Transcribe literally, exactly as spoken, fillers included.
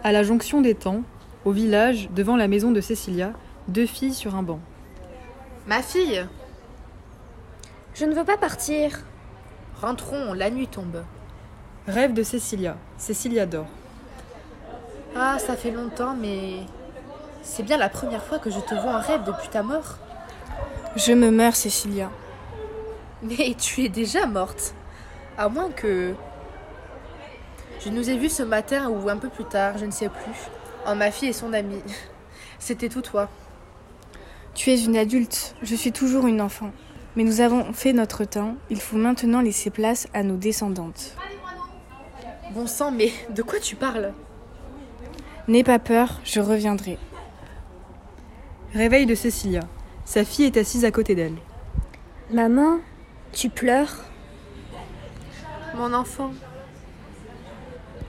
À la jonction des temps, au village, devant la maison de Cécilia, deux filles sur un banc. Ma fille, Je ne veux pas partir. rentrons, la nuit tombe. Rêve de Cécilia. Cécilia dort. Ah, ça fait longtemps, mais c'est bien la première fois que je te vois en rêve depuis ta mort. Je me meurs, Cécilia. Mais tu es déjà morte. À moins que... Je nous ai vus ce matin ou un peu plus tard, je ne sais plus. En ma fille et son amie. C'était tout toi. Tu es une adulte, je suis toujours une enfant. Mais nous avons fait notre temps, il faut maintenant laisser place à nos descendantes. Bon sang, mais de quoi tu parles? N'aie pas peur, je reviendrai. Réveil de Cécilia. Sa fille est assise à côté d'elle. Maman, tu pleures? Mon enfant,